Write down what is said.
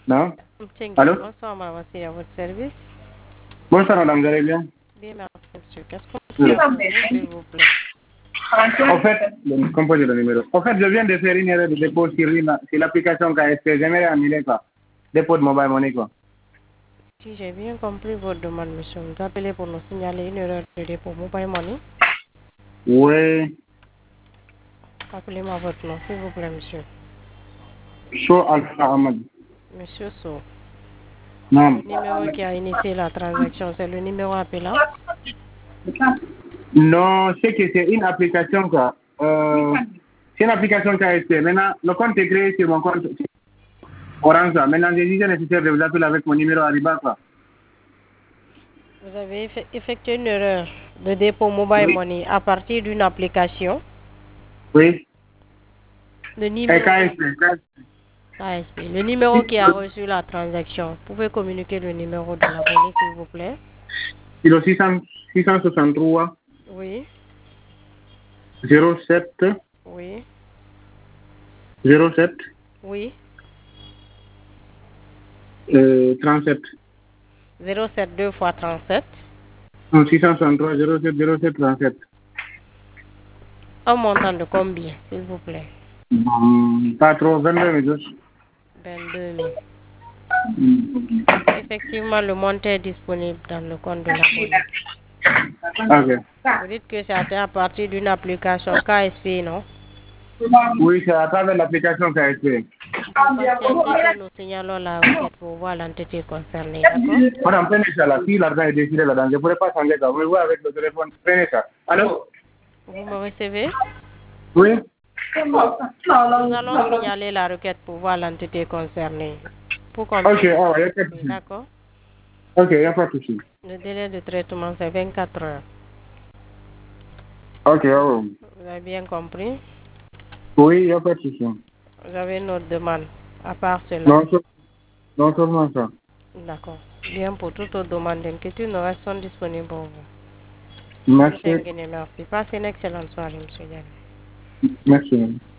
Non? Tchengue, Allô? bonsoir, madame, c'est à votre service. Bonsoir, madame, vous allez bien? Bien, merci, monsieur. Qu'est-ce qu'on peut Oui. faire pour vous, s'il vous plaît? En fait, composez le numéro. En fait, je viens de faire une erreur de dépôt sur l'application KSP. J'aimerais annuler quoi. Dépôt de mobile money quoi. Si j'ai bien compris votre demande, monsieur, vous appelez pour nous signaler une erreur de dépôt mobile money. Oui. Appelez-moi votre nom, s'il vous plaît, monsieur. So Alpha Ahmad. Monsieur So. Non. Le numéro qui a initié la transaction, c'est le numéro appelant. Non, c'est que c'est une application quoi. C'est une application KSP. Maintenant, le compte est créé sur mon compte Orange. Maintenant, j'ai dit nécessaire de vous appeler avec mon numéro Arriba quoi. Vous avez effectué une erreur de dépôt mobile Oui. money à partir d'une application. Oui. Le numéro KSP. ASP. Le numéro qui a reçu la transaction. Vous pouvez communiquer le numéro de l'abonné, s'il vous plaît. C'est le 663 Oui, 07 oui, 07 oui. 37. 07 2 fois 37. Non, 663 07 07 37. Un montant de combien, s'il vous plaît? Pas trop, 22 000. 22 000. Effectivement, le montant est disponible dans le compte de l'abonné. Ok. Vous dites que c'est à partir d'une application KSP, non? Oui, c'est à travers l'application KSP. Patientez que nous signalons la requête pour voir l'entité concernée, d'accord? Madame, prenez ça là. Si l'argent est décidé là-dedans, je ne pourrais pas changer ça. Vous voyez avec le téléphone. Prenez ça. Allô? Vous me recevez? Oui? Nous allons signaler la requête pour voir l'entité concernée. Pour Ok, combien? il n'y a pas de souci. D'accord? Ok, il n'y a pas de souci. Le délai de traitement, c'est 24 heures. Ok, oh. Vous avez bien compris? Oui, il n'y a pas de souci. Vous avez une autre demande, à part cela? Non, non seulement ça. D'accord. Bien, pour toute autre demande d'inquiétude, nous restons disponibles pour vous. Merci. Merci. Passez une excellente soirée, monsieur Yann. Merci.